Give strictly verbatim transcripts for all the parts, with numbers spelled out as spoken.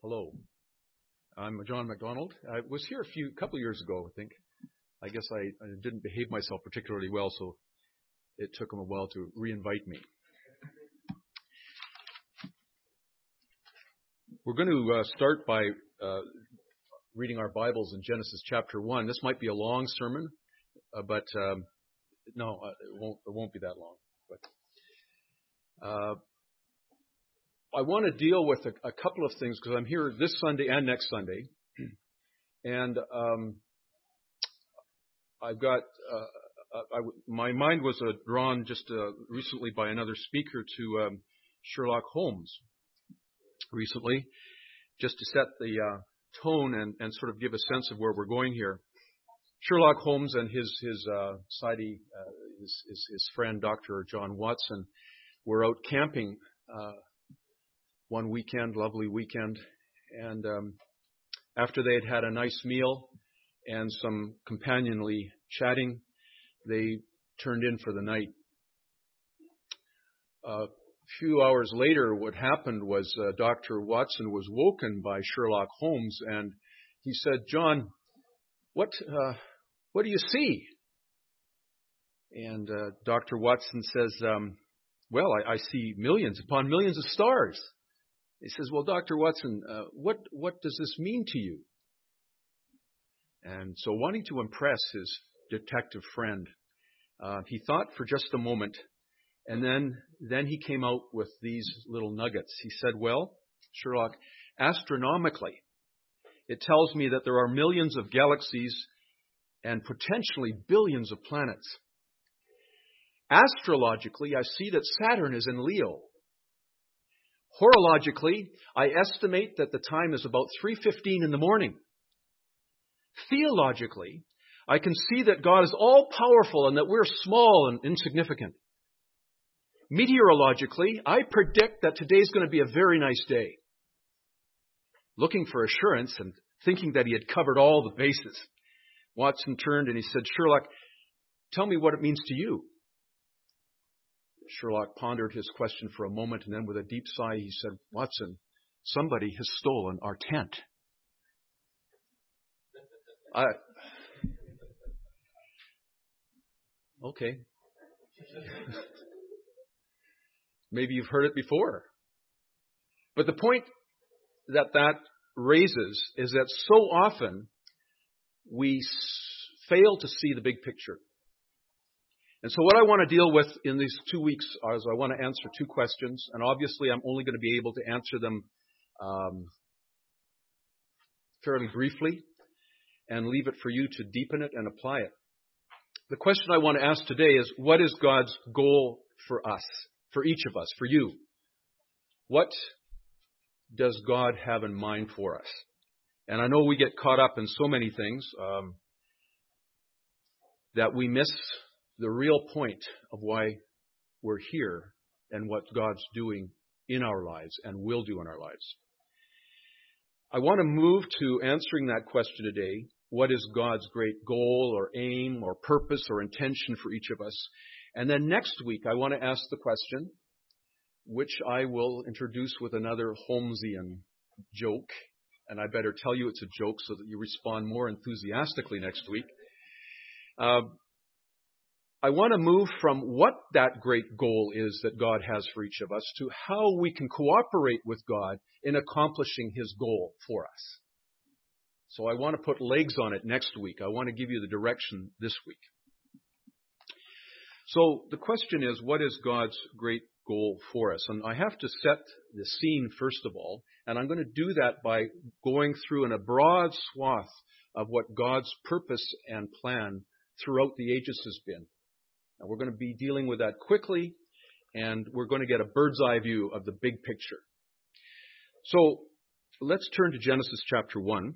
Hello, I'm John MacDonald. I was here a few couple of years ago, I think. I guess I, I didn't behave myself particularly well, so it took them a while to re-invite me. We're going to uh, start by uh, reading our Bibles in Genesis chapter one. This might be a long sermon, uh, but um, no, uh, it won't. It won't be that long. But uh, I want to deal with a, a couple of things because I'm here this Sunday and next Sunday, and um, I've got uh, I, I, my mind was uh, drawn just uh, recently by another speaker to um, Sherlock Holmes recently, just to set the uh, tone and, and sort of give a sense of where we're going here. Sherlock Holmes and his his uh, sidey, uh, his, his his friend Doctor John Watson were out camping uh, one weekend, lovely weekend, and um, after they had had a nice meal and some companionly chatting, they turned in for the night. Uh, A few hours later, what happened was uh, Doctor Watson was woken by Sherlock Holmes, and he said, "John, what uh, what do you see?" And uh, Doctor Watson says, um, "Well, I, I see millions upon millions of stars." He says, "Well, Doctor Watson, uh, what what does this mean to you?" And so, wanting to impress his detective friend, uh, he thought for just a moment. And then, then he came out with these little nuggets. He said, "Well, Sherlock, astronomically, it tells me that there are millions of galaxies and potentially billions of planets. Astrologically, I see that Saturn is in Leo. Horologically, I estimate that the time is about three fifteen in the morning. Theologically, I can see that God is all-powerful and that we're small and insignificant. Meteorologically, I predict that today's going to be a very nice day." Looking for assurance and thinking that he had covered all the bases, Watson turned and he said, "Sherlock, tell me what it means to you." Sherlock pondered his question for a moment, and then with a deep sigh, he said, "Watson, somebody has stolen our tent." I, okay. Maybe you've heard it before. But the point that that raises is that so often we s- fail to see the big picture. And so what I want to deal with in these two weeks is I want to answer two questions. And obviously I'm only going to be able to answer them um, fairly briefly and leave it for you to deepen it and apply it. The question I want to ask today is, what is God's goal for us? For each of us, for you? What does God have in mind for us? And I know we get caught up in so many things um, that we miss the real point of why we're here and what God's doing in our lives and will do in our lives. I want to move to answering that question today. What is God's great goal or aim or purpose or intention for each of us? And then next week, I want to ask the question, which I will introduce with another Holmesian joke. And I better tell you it's a joke so that you respond more enthusiastically next week. Uh, I want to move from what that great goal is that God has for each of us to how we can cooperate with God in accomplishing His goal for us. So I want to put legs on it next week. I want to give you the direction this week. So the question is, what is God's great goal for us? And I have to set the scene first of all, and I'm going to do that by going through in a broad swath of what God's purpose and plan throughout the ages has been. And we're going to be dealing with that quickly, and we're going to get a bird's eye view of the big picture. So let's turn to Genesis chapter one.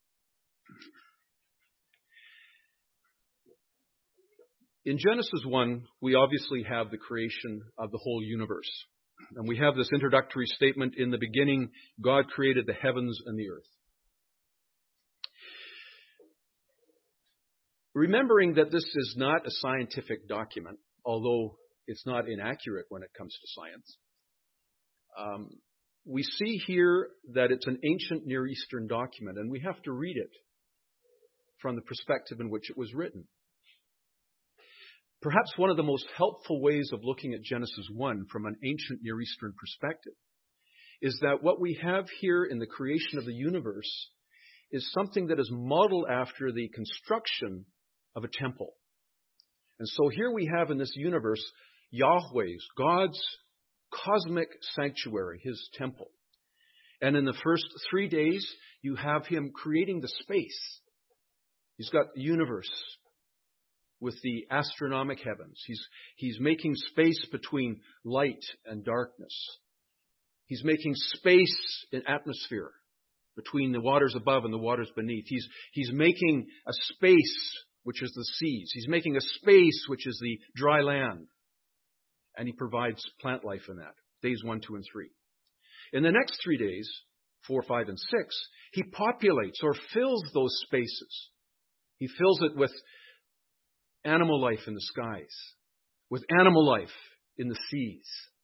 In Genesis one, we obviously have the creation of the whole universe. And we have this introductory statement, in the beginning, God created the heavens and the earth. Remembering that this is not a scientific document, although it's not inaccurate when it comes to science, um, we see here that it's an ancient Near Eastern document, and we have to read it from the perspective in which it was written. Perhaps one of the most helpful ways of looking at Genesis one from an ancient Near Eastern perspective is that what we have here in the creation of the universe is something that is modeled after the construction of a temple. And so here we have in this universe Yahweh's, God's cosmic sanctuary, his temple. And in the first three days, you have him creating the space. He's got the universe with the astronomic heavens. He's, he's making space between light and darkness. He's making space in atmosphere between the waters above and the waters beneath. He's, he's making a space, which is the seas. He's making a space, which is the dry land. And he provides plant life in that, days one, two, and three. In the next three days, four, five, and six, he populates or fills those spaces. He fills it with animal life in the skies, with animal life in the seas,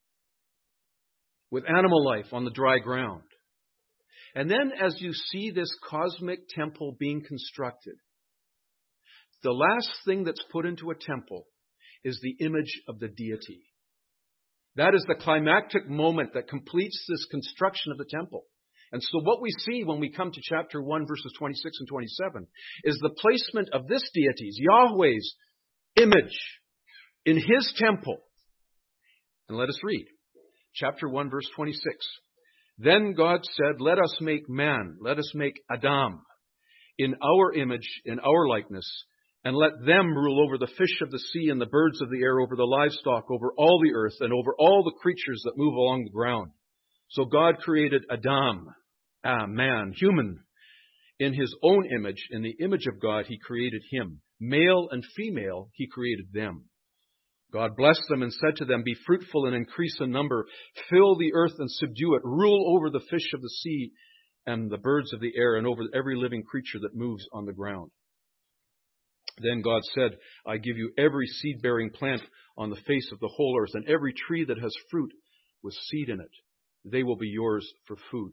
with animal life on the dry ground. And then as you see this cosmic temple being constructed, the last thing that's put into a temple is the image of the deity. That is the climactic moment that completes this construction of the temple. And so what we see when we come to chapter one, verses twenty-six and twenty-seven, is the placement of this deity's, Yahweh's, image in his temple. And let us read. Chapter one, verse twenty-six. Then God said, let us make man, let us make Adam, in our image, in our likeness, and let them rule over the fish of the sea and the birds of the air, over the livestock, over all the earth, and over all the creatures that move along the ground. So God created Adam, ah, man, human, in his own image. In the image of God, he created him. Male and female, he created them. God blessed them and said to them, be fruitful and increase in number, fill the earth and subdue it, rule over the fish of the sea and the birds of the air, and over every living creature that moves on the ground. Then God said, I give you every seed-bearing plant on the face of the whole earth, and every tree that has fruit with seed in it. They will be yours for food.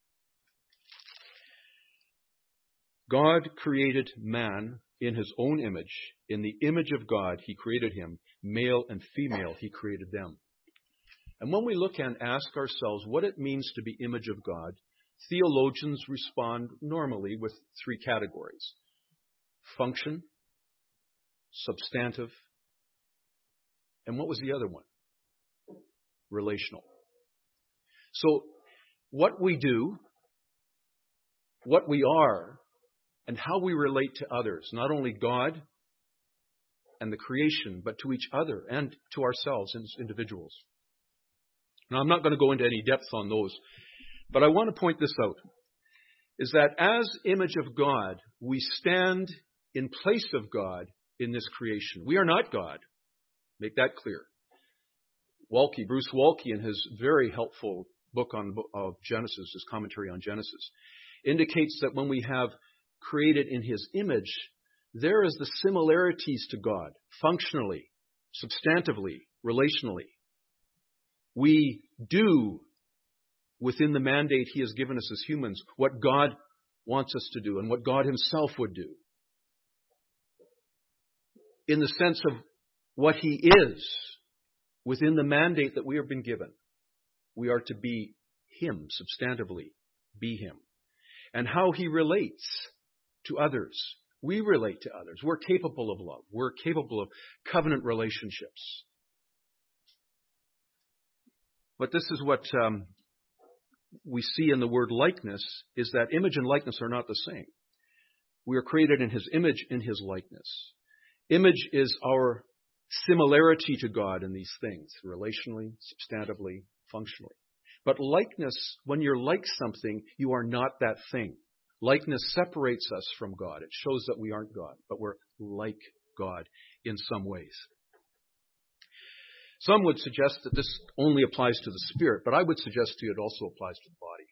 God created man in his own image. In the image of God, he created him. Male and female, he created them. And when we look and ask ourselves what it means to be image of God, theologians respond normally with three categories: function, substantive, and what was the other one? Relational. So what we do, what we are, and how we relate to others, not only God and the creation, but to each other and to ourselves as individuals. Now, I'm not going to go into any depth on those, but I want to point this out, is that as image of God, we stand in place of God in this creation. We are not God. Make that clear. Walke, Bruce Walke, in his very helpful book on of Genesis, his commentary on Genesis, indicates that when we have created in his image, there is the similarities to God, functionally, substantively, relationally. We do, within the mandate he has given us as humans, what God wants us to do and what God himself would do. In the sense of what he is, within the mandate that we have been given, we are to be him, substantively, be him. And how he relates to others. We relate to others. We're capable of love. We're capable of covenant relationships. But this is what um, we see in the word likeness, is that image and likeness are not the same. We are created in his image, in his likeness. Image is our similarity to God in these things, relationally, substantively, functionally. But likeness, when you're like something, you are not that thing. Likeness separates us from God. It shows that we aren't God, but we're like God in some ways. Some would suggest that this only applies to the spirit, but I would suggest to you it also applies to the body.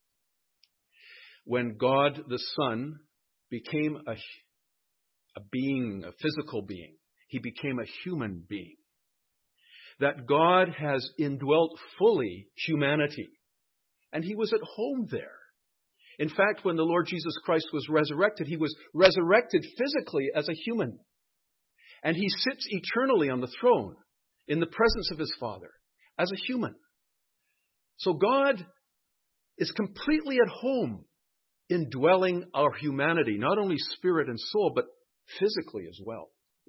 When God the Son became a, a being, a physical being, he became a human being. That God has indwelt fully humanity. and he was at home there. In fact, when the Lord Jesus Christ was resurrected, he was resurrected physically as a human. And he sits eternally on the throne in the presence of his Father as a human. So God is completely at home indwelling our humanity, not only spirit and soul, but physically as well.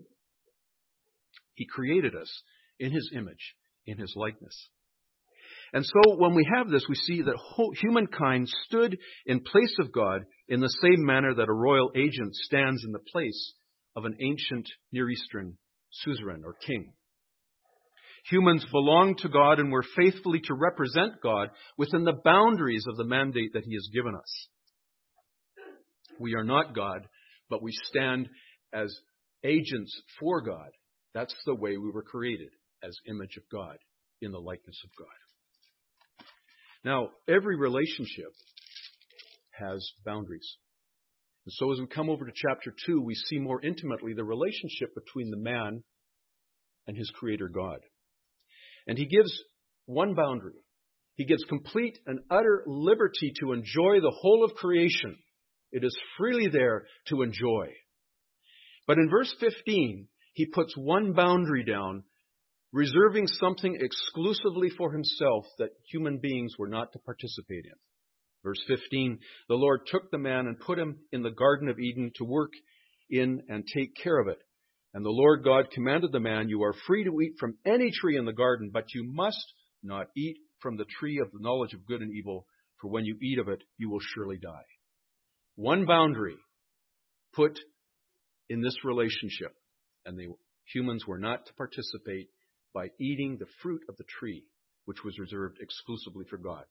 He created us in his image, in his likeness. And so when we have this, we see that whole, humankind stood in place of God in the same manner that a royal agent stands in the place of an ancient Near Eastern suzerain or king. Humans belong to God and were faithfully to represent God within the boundaries of the mandate that he has given us. We are not God, but we stand as agents for God. That's the way we were created, as image of God, in the likeness of God. Now, every relationship has boundaries. And so as we come over to chapter two, we see more intimately the relationship between the man and his creator God. And he gives one boundary. He gives complete and utter liberty to enjoy the whole of creation. It is freely there to enjoy. But in verse fifteen, he puts one boundary down, reserving something exclusively for himself that human beings were not to participate in. Verse fifteen, the Lord took the man and put him in the Garden of Eden to work in and take care of it. And the Lord God commanded the man, you are free to eat from any tree in the garden, but you must not eat from the tree of the knowledge of good and evil, for when you eat of it, you will surely die. One boundary put in this relationship, and the humans were not to participate by eating the fruit of the tree, which was reserved exclusively for God.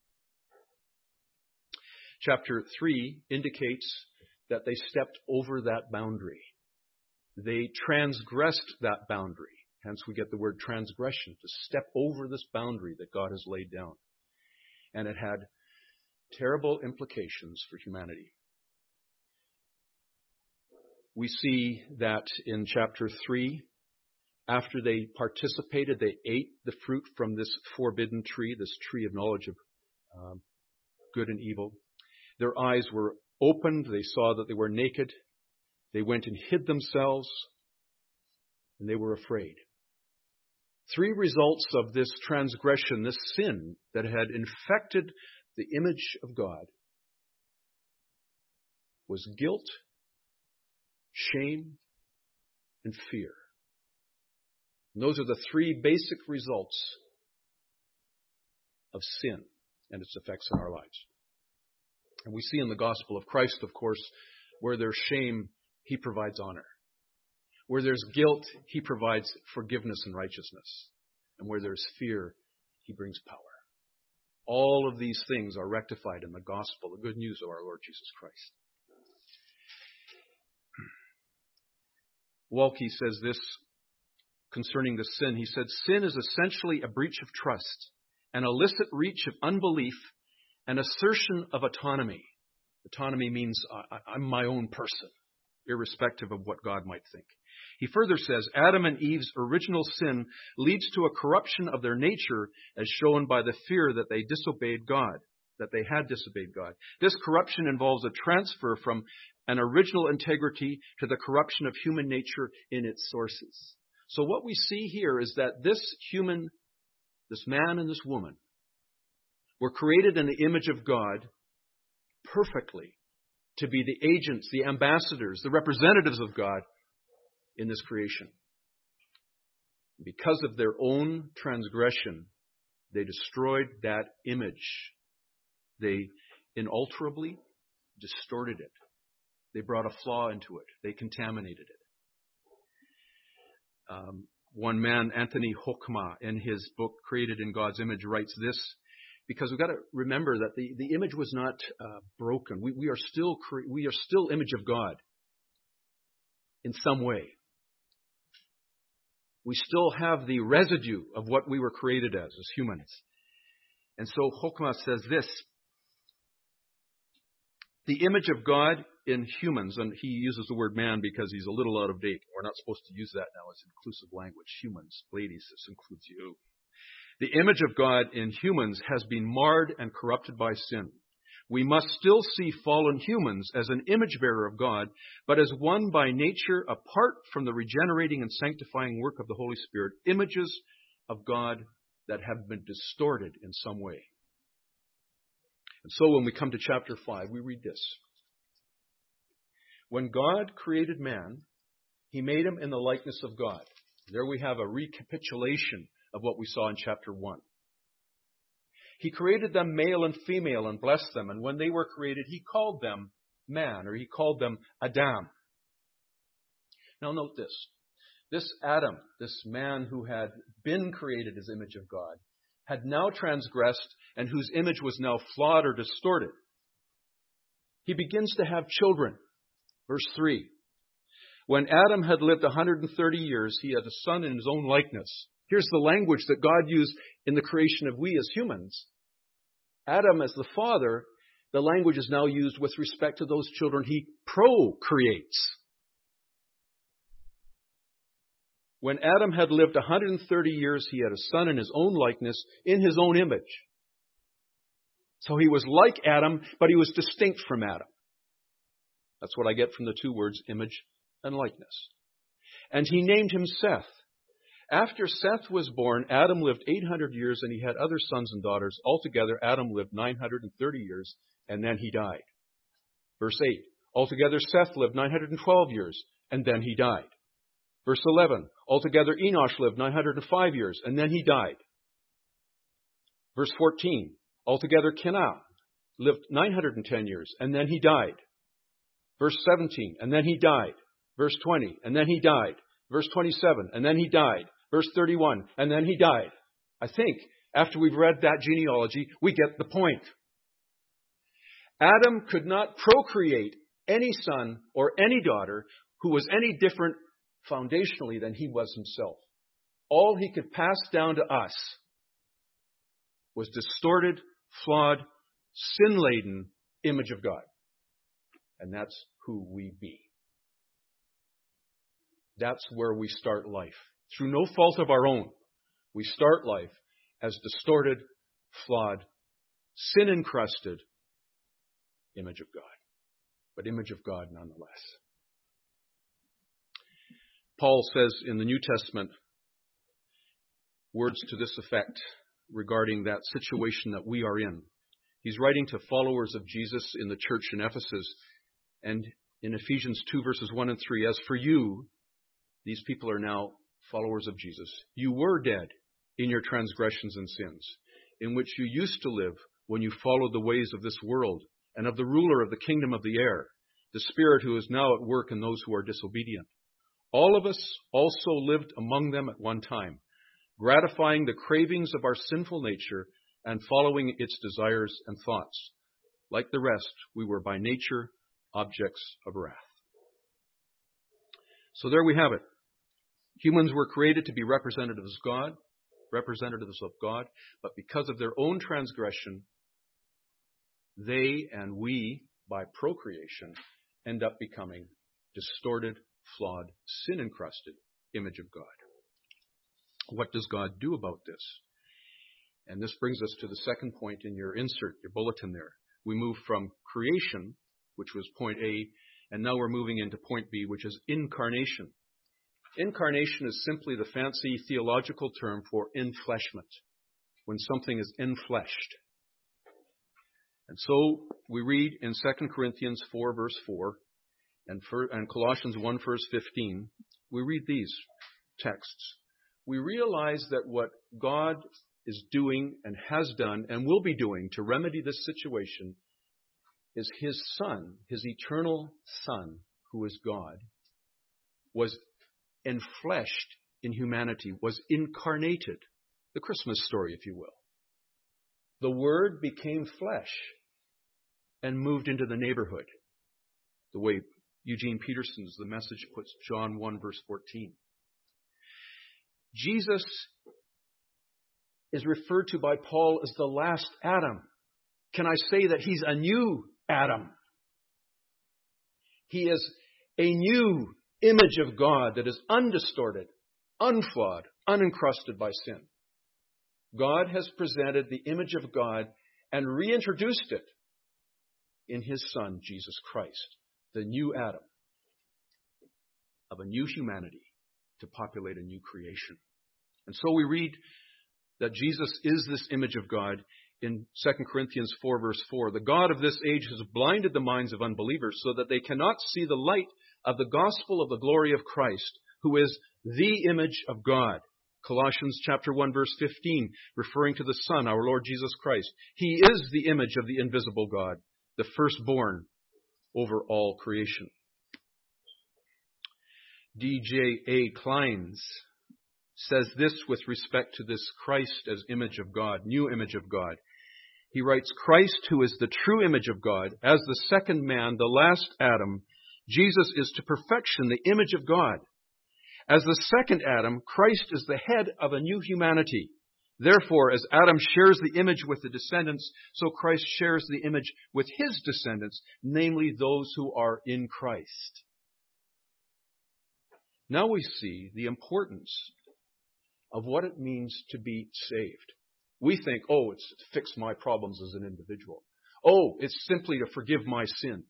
Chapter three indicates that they stepped over that boundary. They transgressed that boundary. Hence we get the word transgression, to step over this boundary that God has laid down. And it had terrible implications for humanity. We see that in chapter three, after they participated, they ate the fruit from this forbidden tree, this tree of knowledge of um, good and evil. Their eyes were opened. They saw that they were naked. They went and hid themselves, and they were afraid. Three results of this transgression, this sin that had infected the image of God, was guilt, shame, and fear. And those are the three basic results of sin and its effects in our lives. And we see in the gospel of Christ, of course, where there's shame, he provides honor. Where there's guilt, he provides forgiveness and righteousness. And where there's fear, he brings power. All of these things are rectified in the gospel, the good news of our Lord Jesus Christ. Walke says this concerning the sin. He said, sin is essentially a breach of trust, an illicit reach of unbelief, an assertion of autonomy. Autonomy means uh, I'm my own person, irrespective of what God might think. He further says, Adam and Eve's original sin leads to a corruption of their nature as shown by the fear that they disobeyed God, that they had disobeyed God. This corruption involves a transfer from an original integrity to the corruption of human nature in its sources. So what we see here is that this human, this man and this woman, were created in the image of God perfectly to be the agents, the ambassadors, the representatives of God in this creation. Because of their own transgression, they destroyed that image. They inalterably distorted it. They brought a flaw into it. They contaminated it. Um, one man, Anthony Hoekema, in his book, Created in God's Image, writes this, because we've got to remember that the, the image was not uh, broken. We, we are still cre- we are still image of God in some way. We still have the residue of what we were created as, as humans. And so Hoekema says this, the image of God in humans, and he uses the word man because he's a little out of date. We're not supposed to use that now as inclusive language. Humans, ladies, this includes you. The image of God in humans has been marred and corrupted by sin. We must still see fallen humans as an image bearer of God, but as one by nature, apart from the regenerating and sanctifying work of the Holy Spirit, images of God that have been distorted in some way. And so when we come to chapter five, we read this. When God created man, he made him in the likeness of God. There we have a recapitulation of what we saw in chapter one. He created them male and female and blessed them. And when they were created, he called them man, or he called them Adam. Now note this. This Adam, this man who had been created as image of God, had now transgressed and whose image was now flawed or distorted. He begins to have children. Verse three. When Adam had lived one hundred thirty years, he had a son in his own likeness. Here's the language that God used in the creation of we as humans. Adam as the father, the language is now used with respect to those children he procreates. When Adam had lived one hundred thirty years, he had a son in his own likeness, in his own image. So he was like Adam, but he was distinct from Adam. That's what I get from the two words image and likeness. And he named him Seth. After Seth was born, Adam lived eight hundred years and he had other sons and daughters. Altogether, Adam lived nine hundred thirty years and then he died. Verse eight. Altogether, Seth lived nine hundred twelve years and then he died. Verse eleven. Altogether, Enosh lived nine hundred five years and then he died. Verse fourteen. Altogether, Kenan lived nine hundred ten years and then he died. Verse seventeen. And then he died. Verse twenty. And then he died. Verse twenty-seven. And then he died. Verse thirty-one, and then he died. I think after we've read that genealogy, we get the point. Adam could not procreate any son or any daughter who was any different foundationally than he was himself. All he could pass down to us was distorted, flawed, sin-laden image of God. And that's who we be. That's where we start life. Through no fault of our own, we start life as distorted, flawed, sin-encrusted image of God. But image of God nonetheless. Paul says in the New Testament words to this effect regarding that situation that we are in. He's writing to followers of Jesus in the church in Ephesus, and in Ephesians two verses one and three, as for you, these people are now followers of Jesus. You were dead in your transgressions and sins, in which you used to live when you followed the ways of this world and of the ruler of the kingdom of the air, the spirit who is now at work in those who are disobedient. All of us also lived among them at one time, gratifying the cravings of our sinful nature and following its desires and thoughts. Like the rest, we were by nature objects of wrath. So there we have it. Humans were created to be representatives of God, representatives of God, but because of their own transgression, they and we, by procreation, end up becoming distorted, flawed, sin-encrusted image of God. What does God do about this? And this brings us to the second point in your insert, your bulletin there. We move from creation, which was point A, and now we're moving into point B, which is incarnation. Incarnation is simply the fancy theological term for enfleshment, when something is enfleshed. And so we read in Second Corinthians four, verse four, and, for, and Colossians one, verse fifteen, we read these texts. We realize that what God is doing and has done and will be doing to remedy this situation is His Son, His eternal Son, who is God, was enfleshed in humanity, was incarnated. The Christmas story, if you will. The Word became flesh and moved into the neighborhood. The way Eugene Peterson's The Message puts John one, verse fourteen. Jesus is referred to by Paul as the last Adam. Can I say that He's a new Adam? He is a new image of God that is undistorted, unflawed, unencrusted by sin. God has presented the image of God and reintroduced it in his Son, Jesus Christ, the new Adam of a new humanity to populate a new creation. And so we read that Jesus is this image of God in Second Corinthians four, verse four. The God of this age has blinded the minds of unbelievers so that they cannot see the light of the gospel of the glory of Christ, who is the image of God. Colossians chapter one, verse fifteen, referring to the Son, our Lord Jesus Christ. He is the image of the invisible God, the firstborn over all creation. D J A Kleins says this with respect to this Christ as image of God, new image of God. He writes, Christ, who is the true image of God, as the second man, the last Adam, Jesus is to perfection the image of God. As the second Adam, Christ is the head of a new humanity. Therefore, as Adam shares the image with the descendants, so Christ shares the image with his descendants, namely those who are in Christ. Now we see the importance of what it means to be saved. We think, oh, it's to fix my problems as an individual. Oh, it's simply to forgive my sins.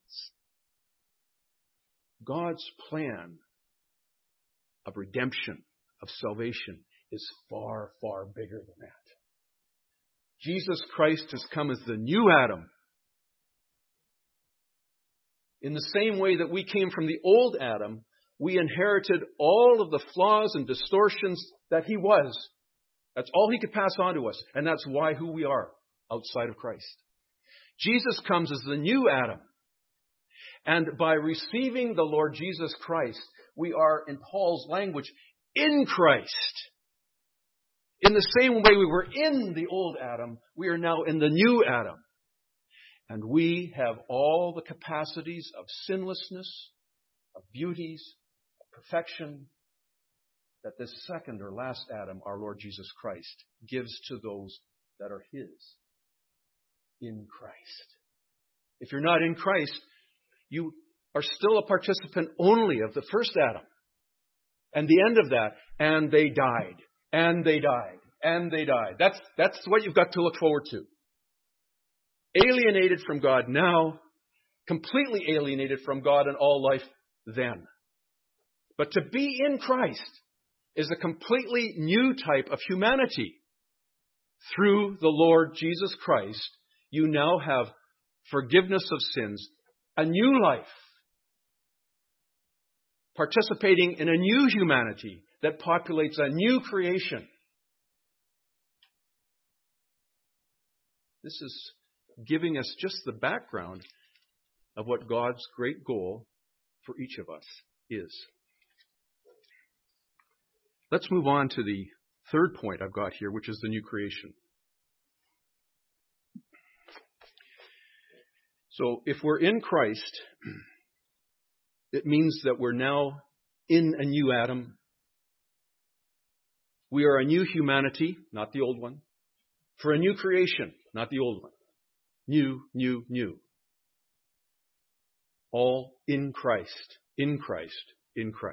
God's plan of redemption, of salvation, is far, far bigger than that. Jesus Christ has come as the new Adam. In the same way that we came from the old Adam, we inherited all of the flaws and distortions that he was. That's all he could pass on to us. And that's why who we are outside of Christ. Jesus comes as the new Adam. And by receiving the Lord Jesus Christ, we are, in Paul's language, in Christ. In the same way we were in the old Adam, we are now in the new Adam. And we have all the capacities of sinlessness, of beauties, of perfection, that this second or last Adam, our Lord Jesus Christ, gives to those that are his in Christ. If you're not in Christ, you are still a participant only of the first Adam. And the end of that, and they died, and they died, and they died. That's, that's what you've got to look forward to. Alienated from God now, completely alienated from God and all life then. But to be in Christ is a completely new type of humanity. Through the Lord Jesus Christ, you now have forgiveness of sins, a new life, participating in a new humanity that populates a new creation. This is giving us just the background of what God's great goal for each of us is. Let's move on to the third point I've got here, which is the new creation. So if we're in Christ, it means that we're now in a new Adam. We are a new humanity, not the old one. For a new creation, not the old one. New, new, new. All in Christ, in Christ, in Christ.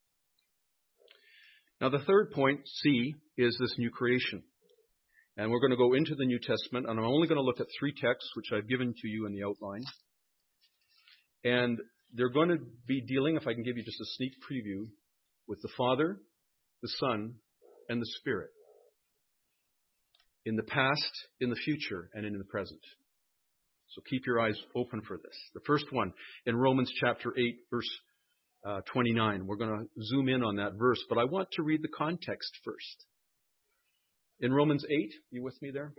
Now the third point, C, is this new creation. And we're going to go into the New Testament, and I'm only going to look at three texts, which I've given to you in the outline. And they're going to be dealing, if I can give you just a sneak preview, with the Father, the Son, and the Spirit. In the past, in the future, and in the present. So keep your eyes open for this. The first one, in Romans chapter eight, verse uh, twenty-nine. We're going to zoom in on that verse, but I want to read the context first. In Romans eight, you with me there?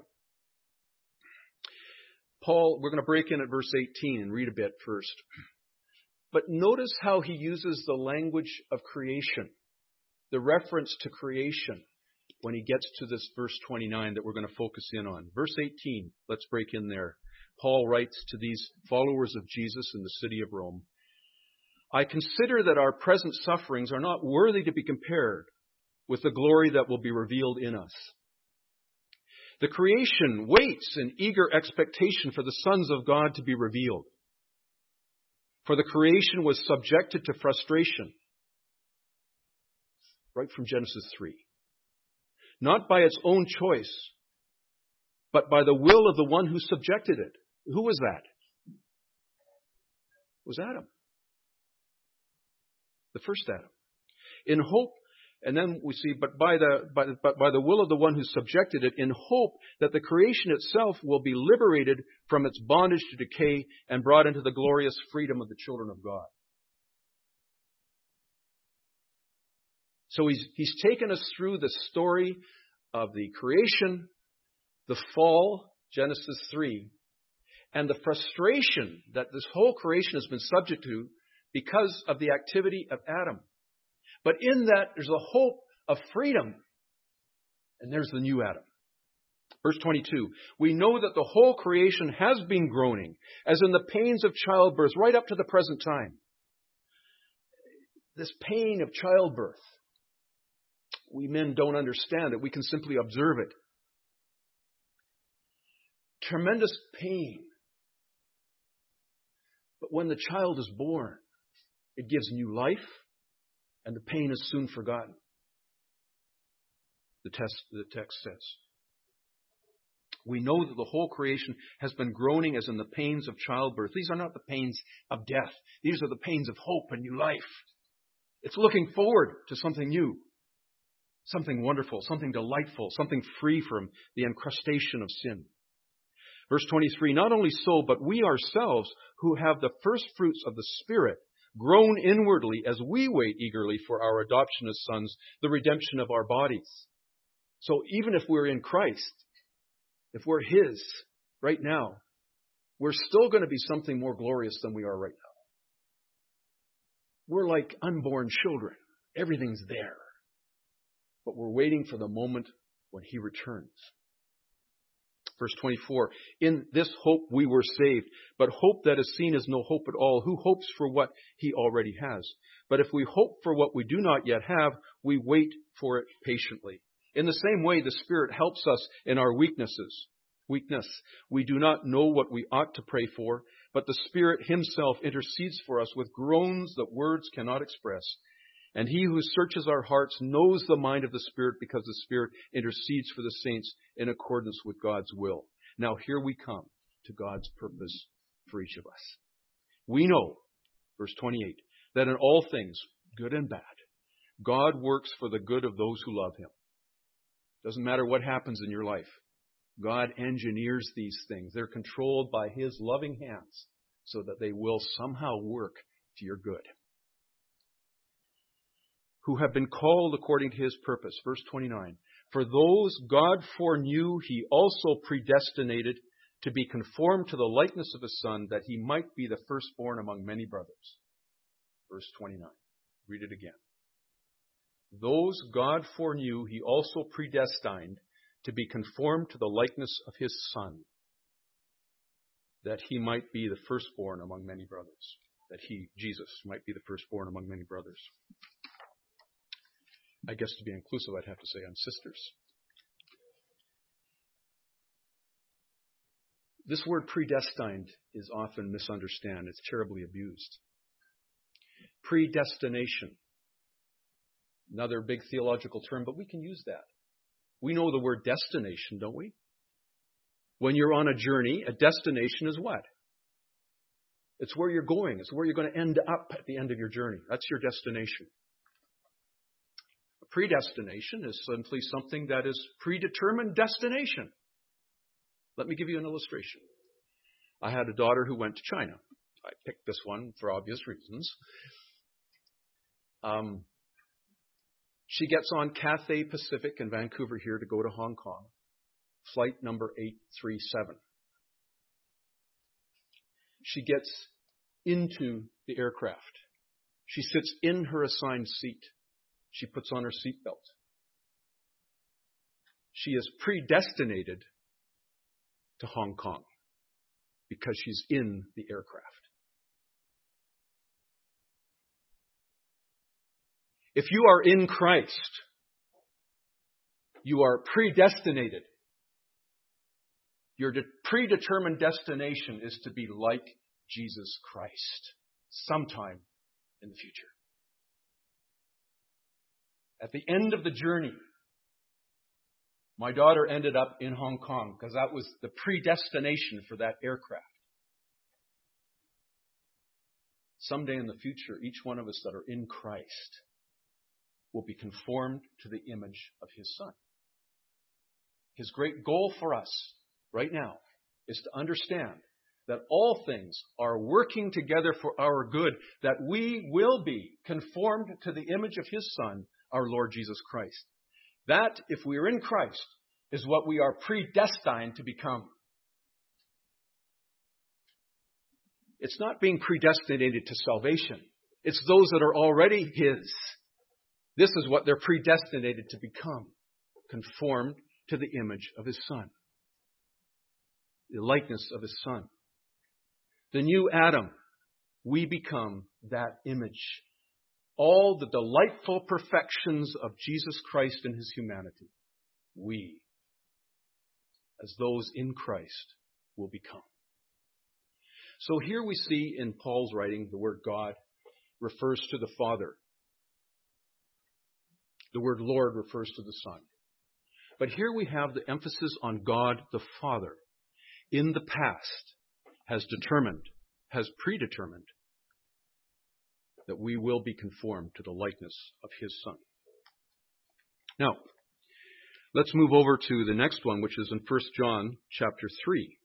Paul, we're going to break in at verse eighteen and read a bit first. But notice how he uses the language of creation, the reference to creation, when he gets to this verse twenty-nine that we're going to focus in on. Verse eighteen, let's break in there. Paul writes to these followers of Jesus in the city of Rome, I consider that our present sufferings are not worthy to be compared with the glory that will be revealed in us. The creation waits in eager expectation for the sons of God to be revealed. For the creation was subjected to frustration. Right from Genesis three. not by its own choice, but by the will of the one who subjected it. Who was that? It was Adam. The first Adam. In hope, and then we see, but by the by, but by the will of the one who subjected it, in hope that the creation itself will be liberated from its bondage to decay and brought into the glorious freedom of the children of God. So he's he's taken us through the story of the creation, the fall, Genesis three, and the frustration that this whole creation has been subject to because of the activity of Adam. But in that, there's a hope of freedom. And there's the new Adam. Verse twenty-two, we know that the whole creation has been groaning, as in the pains of childbirth, right up to the present time. This pain of childbirth, we men don't understand it. We can simply observe it. Tremendous pain. But when the child is born, it gives new life, and the pain is soon forgotten. The text, the text says. We know that the whole creation has been groaning as in the pains of childbirth. These are not the pains of death. These are the pains of hope and new life. It's looking forward to something new, something wonderful, something delightful, something free from the encrustation of sin. Verse twenty-three, not only so, but we ourselves who have the first fruits of the Spirit groan inwardly as we wait eagerly for our adoption as sons, the redemption of our bodies. So even if we're in Christ, if we're His right now, we're still going to be something more glorious than we are right now. We're like unborn children. Everything's there. But we're waiting for the moment when He returns. Verse twenty-four, in this hope we were saved, but hope that is seen is no hope at all. Who hopes for what he already has? But if we hope for what we do not yet have, we wait for it patiently. In the same way, the Spirit helps us in our weaknesses. Weakness. We do not know what we ought to pray for, but the Spirit Himself intercedes for us with groans that words cannot express. And He who searches our hearts knows the mind of the Spirit, because the Spirit intercedes for the saints in accordance with God's will. Now here we come to God's purpose for each of us. We know, verse twenty-eight, that in all things, good and bad, God works for the good of those who love Him. Doesn't matter what happens in your life. God engineers these things. They're controlled by His loving hands so that they will somehow work to your good. Who have been called according to His purpose. Verse twenty-nine. For those God foreknew, He also predestinated to be conformed to the likeness of His Son, that He might be the firstborn among many brothers. Verse twenty-nine. Read it again. Those God foreknew, He also predestined to be conformed to the likeness of His Son, that He might be the firstborn among many brothers. That He, Jesus, might be the firstborn among many brothers. I guess to be inclusive, I'd have to say on sisters. This word predestined is often misunderstood. It's terribly abused. Predestination. Another big theological term, but we can use that. We know the word destination, don't we? When you're on a journey, a destination is what? It's where you're going. It's where you're going to end up at the end of your journey. That's your destination. Predestination is simply something that is predetermined destination. Let me give you an illustration. I had a daughter who went to China. I picked this one for obvious reasons. Um, she gets on Cathay Pacific in Vancouver here to go to Hong Kong. Flight number eight three seven. She gets into the aircraft. She sits in her assigned seat. She puts on her seatbelt. She is predestinated to Hong Kong because she's in the aircraft. If you are in Christ, you are predestinated. Your de- predetermined destination is to be like Jesus Christ sometime in the future. At the end of the journey, My daughter ended up in Hong Kong because that was the predestination for that aircraft. Someday in the future, each one of us that are in Christ will be conformed to the image of His Son. His great goal for us right now is to understand that all things are working together for our good, that we will be conformed to the image of His Son, our Lord Jesus Christ. That, if we are in Christ, is what we are predestined to become. It's not being predestinated to salvation. It's those that are already His. This is what they're predestinated to become, conformed to the image of His Son, the likeness of His Son. The new Adam, we become that image. All the delightful perfections of Jesus Christ in His humanity, we, as those in Christ, will become. So here we see in Paul's writing, the word God refers to the Father. The word Lord refers to the Son. But here we have the emphasis on God the Father. In the past, has determined, has predetermined that we will be conformed to the likeness of His Son. Now, let's move over to the next one, which is in First John chapter three.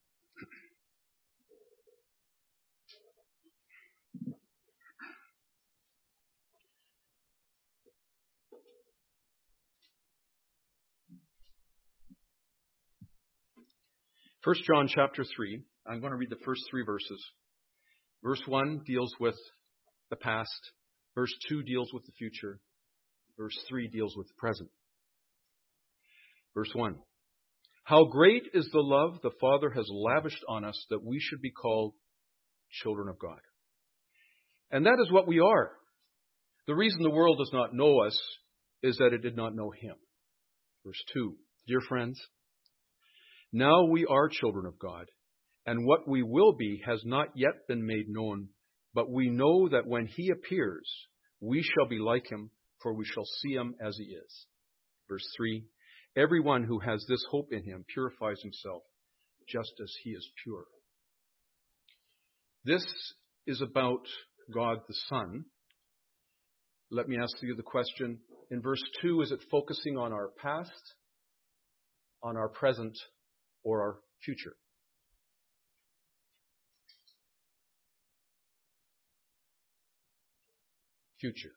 First John chapter three. I'm going to read the first three verses. Verse one deals with the past. Verse two deals with the future. Verse three deals with the present. Verse one. How great is the love the Father has lavished on us that we should be called children of God. And that is what we are. The reason the world does not know us is that it did not know Him. Verse two. Dear friends, now we are children of God, and what we will be has not yet been made known, but we know that when He appears, we shall be like Him, for we shall see Him as He is. Verse three, everyone who has this hope in Him purifies himself, just as He is pure. This is about God the Son. Let me ask you the question. In verse two, is it focusing on our past, on our present, or our future? Future.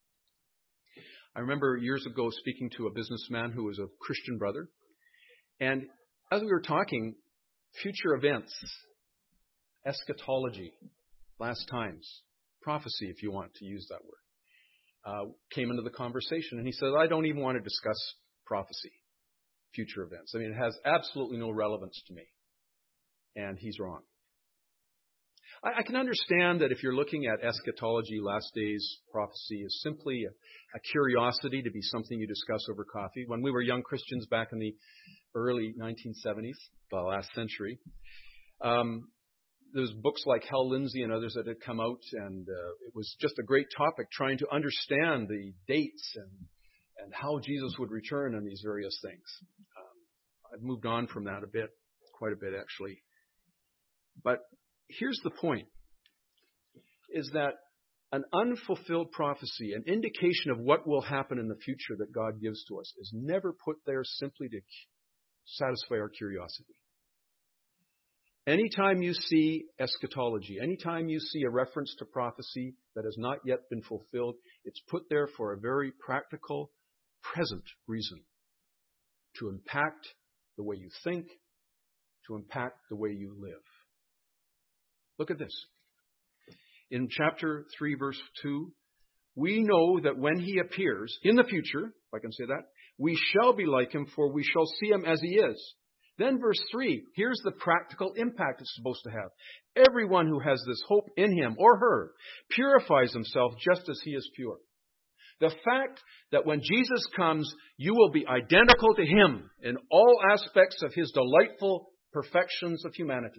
I remember years ago speaking to a businessman who was a Christian brother, and as we were talking, future events, eschatology, last times, prophecy, if you want to use that word, uh, came into the conversation, and he said, I don't even want to discuss prophecy, future events. I mean, it has absolutely no relevance to me. And he's wrong. I, I can understand that if you're looking at eschatology, last days prophecy is simply a, a curiosity to be something you discuss over coffee. When we were young Christians back in the early nineteen seventies, the last century, um, there's books like Hal Lindsey and others that had come out, and uh, it was just a great topic trying to understand the dates and and how Jesus would return and these various things. Um, I've moved on from that a bit, quite a bit actually. But here's the point, is that an unfulfilled prophecy, an indication of what will happen in the future that God gives to us, is never put there simply to satisfy our curiosity. Anytime you see eschatology, anytime you see a reference to prophecy that has not yet been fulfilled, it's put there for a very practical, present reason. To impact the way you think, to impact the way you live. Look at this. In chapter three, verse two, we know that when He appears, in the future, if I can say that, we shall be like Him, for we shall see Him as He is. Then verse three, here's the practical impact it's supposed to have. Everyone who has this hope in him or her purifies himself just as He is pure. The fact that when Jesus comes, you will be identical to Him in all aspects of His delightful perfections of humanity.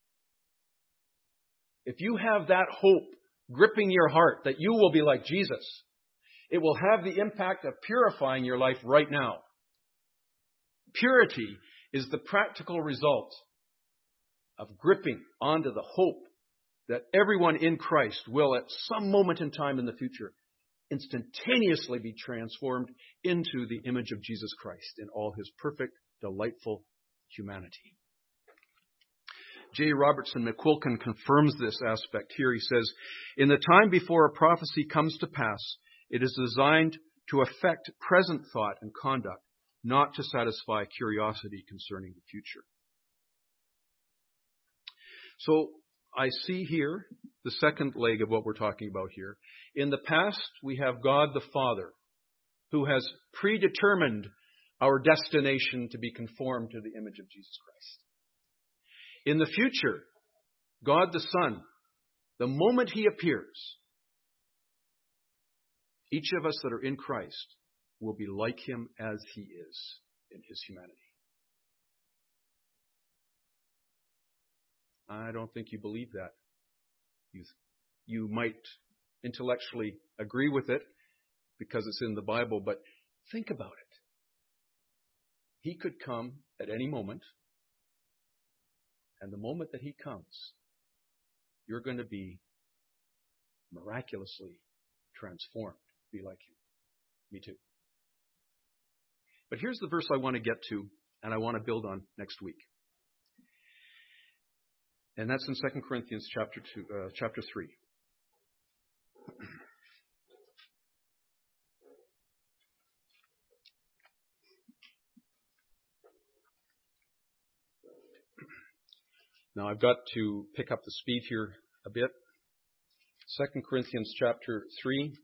If you have that hope gripping your heart that you will be like Jesus, it will have the impact of purifying your life right now. Purity is the practical result of gripping onto the hope that everyone in Christ will, at some moment in time in the future, instantaneously be transformed into the image of Jesus Christ in all his perfect, delightful humanity. J. Robertson McQuilkin confirms this aspect here. He says, in the time before a prophecy comes to pass, it is designed to affect present thought and conduct, not to satisfy curiosity concerning the future. So I see here the second leg of what we're talking about here. In the past, we have God the Father, who has predetermined our destination to be conformed to the image of Jesus Christ. In the future, God the Son, the moment he appears, each of us that are in Christ will be like him as he is in his humanity. I don't think you believe that. You, you might intellectually agree with it because it's in the Bible, but think about it. He could come at any moment, and the moment that he comes, you're going to be miraculously transformed, be like him. Me too. But here's the verse I want to get to, and I want to build on next week. And that's in Second Corinthians chapter two, uh, chapter three. Now I've got to pick up the speed here a bit. Second Corinthians chapter three.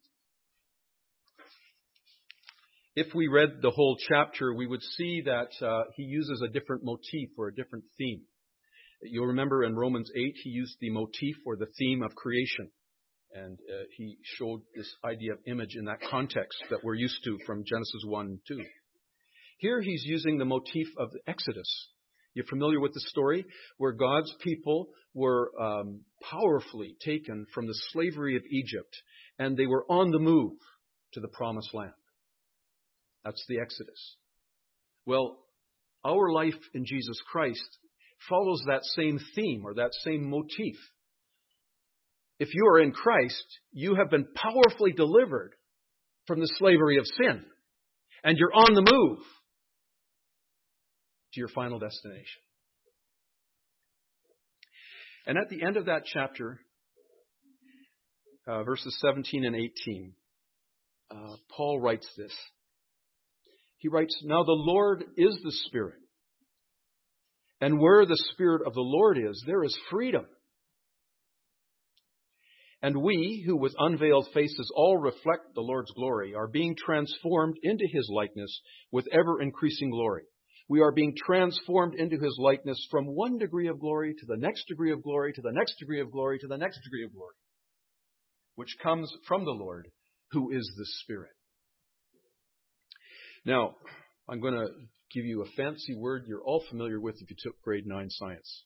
If we read the whole chapter, we would see that uh, he uses a different motif or a different theme. You'll remember in Romans eight, he used the motif or the theme of creation. And uh, he showed this idea of image in that context that we're used to from Genesis one and two. Here he's using the motif of the Exodus. You're familiar with the story where God's people were um, powerfully taken from the slavery of Egypt, and they were on the move to the promised land. That's the Exodus. Well, our life in Jesus Christ follows that same theme or that same motif. If you are in Christ, you have been powerfully delivered from the slavery of sin, and you're on the move to your final destination. And at the end of that chapter, uh, verses seventeen and eighteen, uh, Paul writes this. He writes, "Now the Lord is the Spirit, and where the Spirit of the Lord is, there is freedom. And we, who with unveiled faces all reflect the Lord's glory, are being transformed into his likeness with ever-increasing glory. We are being transformed into his likeness from one degree of glory to the next degree of glory, to the next degree of glory, to the next degree of glory, which comes from the Lord, who is the Spirit." Now, I'm going to give you a fancy word you're all familiar with if you took grade nine science.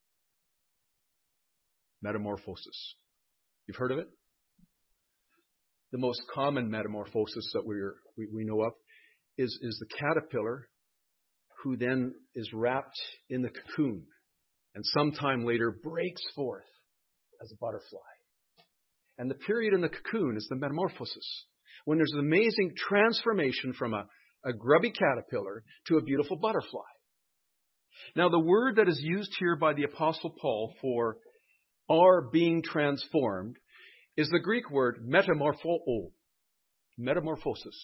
Metamorphosis. You've heard of it? The most common metamorphosis that we're, we, we know of is, is the caterpillar who then is wrapped in the cocoon and sometime later breaks forth as a butterfly. And the period in the cocoon is the metamorphosis, when there's an amazing transformation from a, a grubby caterpillar to a beautiful butterfly. Now, the word that is used here by the Apostle Paul for are being transformed is the Greek word metamorpho, metamorphosis.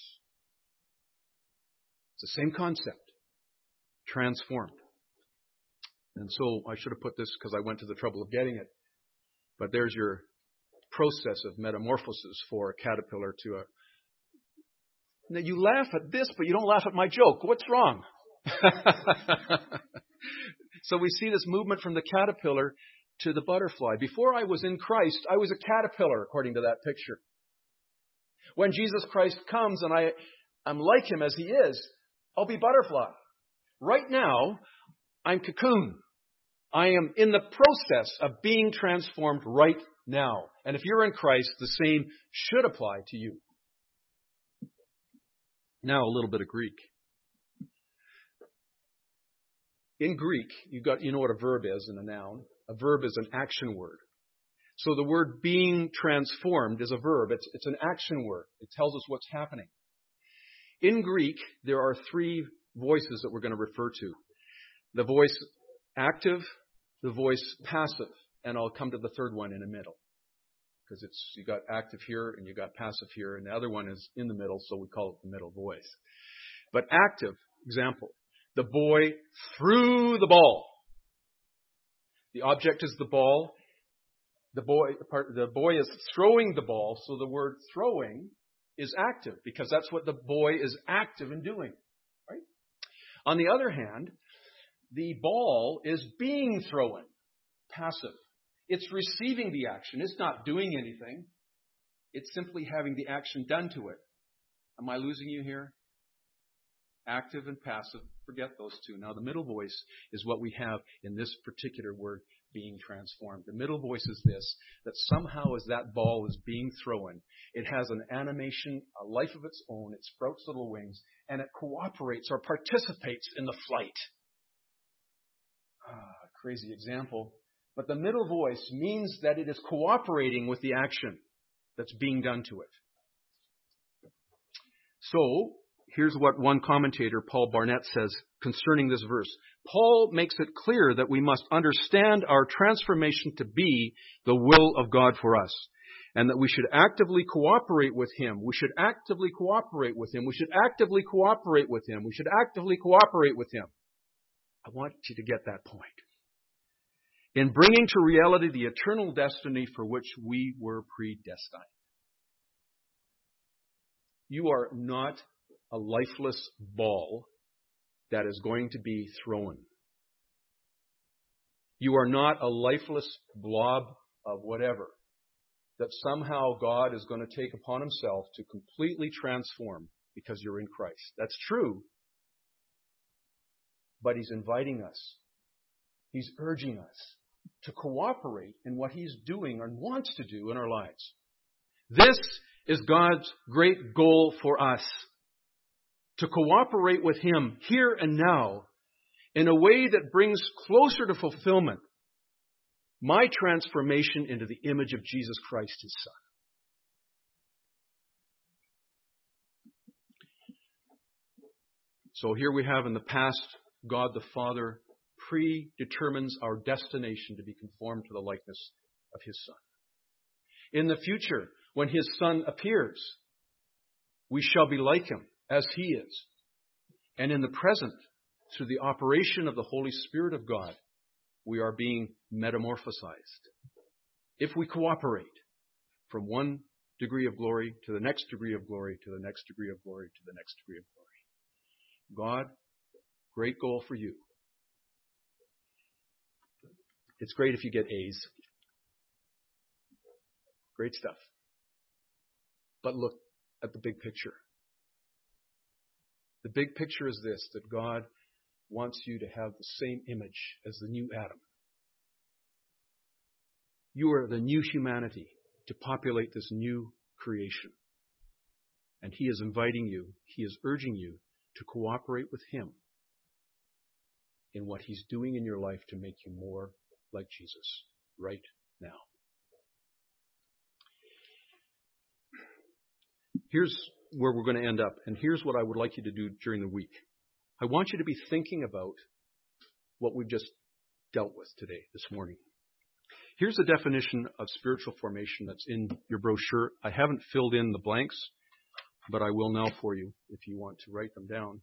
It's the same concept, transformed. And so I should have put this because I went to the trouble of getting it. But there's your process of metamorphosis for a caterpillar to a... Now you laugh at this, but you don't laugh at my joke. What's wrong? So we see this movement from the caterpillar to the butterfly. Before I was in Christ, I was a caterpillar, according to that picture. When Jesus Christ comes and I, I'm like him as he is, I'll be butterfly. Right now, I'm cocoon. I am in the process of being transformed right now. And if you're in Christ, the same should apply to you. Now, a little bit of Greek. In Greek, you got you know what a verb is in a noun. A verb is an action word. So the word being transformed is a verb. It's, it's an action word. It tells us what's happening. In Greek, there are three voices that we're going to refer to. The voice active, the voice passive, and I'll come to the third one in a middle. Because it's you got active here and you got passive here, and the other one is in the middle, so we call it the middle voice. But active, example, the boy threw the ball. The object is the ball. The boy, the boy is throwing the ball, so the word throwing is active because that's what the boy is active in doing. Right? On the other hand, the ball is being thrown, passive. It's receiving the action. It's not doing anything. It's simply having the action done to it. Am I losing you here? Active and passive, forget those two. Now, the middle voice is what we have in this particular word, being transformed. The middle voice is this, that somehow as that ball is being thrown, it has an animation, a life of its own. It sprouts little wings, and it cooperates or participates in the flight. Ah, crazy example. But the middle voice means that it is cooperating with the action that's being done to it. So, here's what one commentator, Paul Barnett, says concerning this verse. Paul makes it clear that we must understand our transformation to be the will of God for us, and that we should actively cooperate with Him. We should actively cooperate with Him. We should actively cooperate with Him. We should actively cooperate with Him. I want you to get that point. In bringing to reality the eternal destiny for which we were predestined. You are not a lifeless ball that is going to be thrown. You are not a lifeless blob of whatever that somehow God is going to take upon Himself to completely transform because you're in Christ. That's true. But He's inviting us. He's urging us to cooperate in what He's doing and wants to do in our lives. This is God's great goal for us. To cooperate with Him here and now in a way that brings closer to fulfillment my transformation into the image of Jesus Christ, His Son. So here we have in the past, God the Father predetermines our destination to be conformed to the likeness of His Son. In the future, when His Son appears, we shall be like Him as He is. And in the present, through the operation of the Holy Spirit of God, we are being metamorphosized. If we cooperate from one degree of glory to the next degree of glory, to the next degree of glory, to the next degree of glory. God, great goal for you. It's great if you get A's. Great stuff. But look at the big picture. The big picture is this, that God wants you to have the same image as the new Adam. You are the new humanity to populate this new creation. And He is inviting you, He is urging you to cooperate with Him in what He's doing in your life to make you more like Jesus right now. Here's where we're going to end up, and here's what I would like you to do during the week. I want you to be thinking about what we've just dealt with today, this morning. Here's the definition of spiritual formation that's in your brochure. I haven't filled in the blanks, but I will now for you if you want to write them down.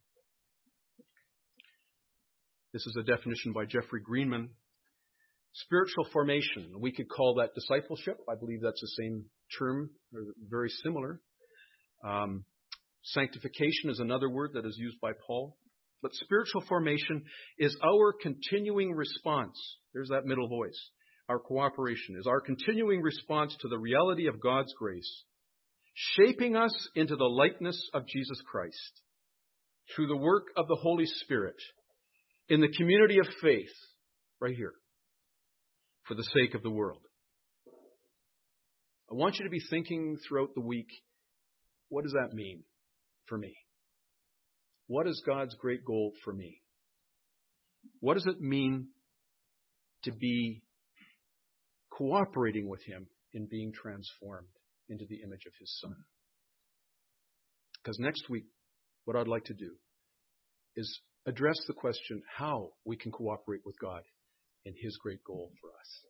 This is a definition by Jeffrey Greenman. Spiritual formation, we could call that discipleship. I believe that's the same term, or very similar. Um, sanctification is another word that is used by Paul. But spiritual formation is our continuing response. There's that middle voice. Our cooperation is our continuing response to the reality of God's grace, shaping us into the likeness of Jesus Christ through the work of the Holy Spirit in the community of faith, right here, for the sake of the world. I want you to be thinking throughout the week, what does that mean for me? What is God's great goal for me? What does it mean to be cooperating with him in being transformed into the image of his Son? Because next week, what I'd like to do is address the question how we can cooperate with God in his great goal for us.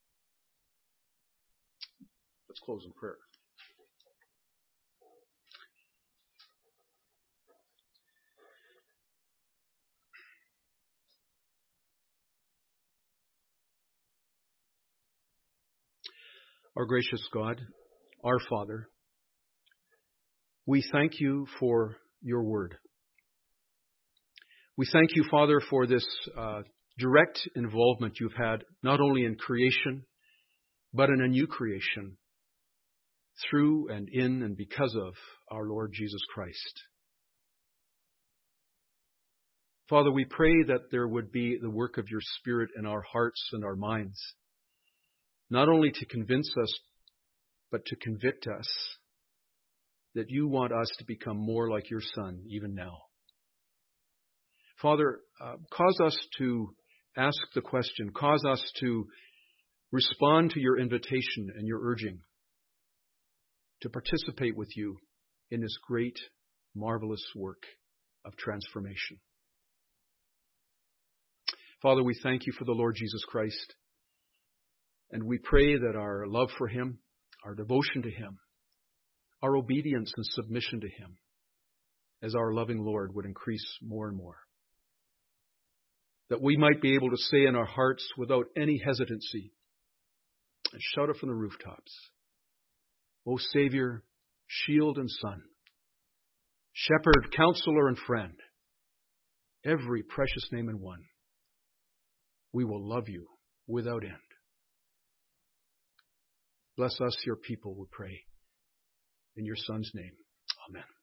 Let's close in prayer. Our gracious God, our Father, we thank you for your word. We thank you, Father, for this uh, direct involvement you've had not only in creation, but in a new creation through and in and because of our Lord Jesus Christ. Father, we pray that there would be the work of your Spirit in our hearts and our minds, not only to convince us, but to convict us that you want us to become more like your Son even now. Father, uh, cause us to ask the question, cause us to respond to your invitation and your urging to participate with you in this great, marvelous work of transformation. Father, we thank you for the Lord Jesus Christ, and we pray that our love for him, our devotion to him, our obedience and submission to him as our loving Lord would increase more and more. That we might be able to say in our hearts without any hesitancy and shout it from the rooftops, O Savior, shield and son, shepherd, counselor, and friend, every precious name in one, we will love you without end. Bless us, your people, we pray. In your Son's name, amen.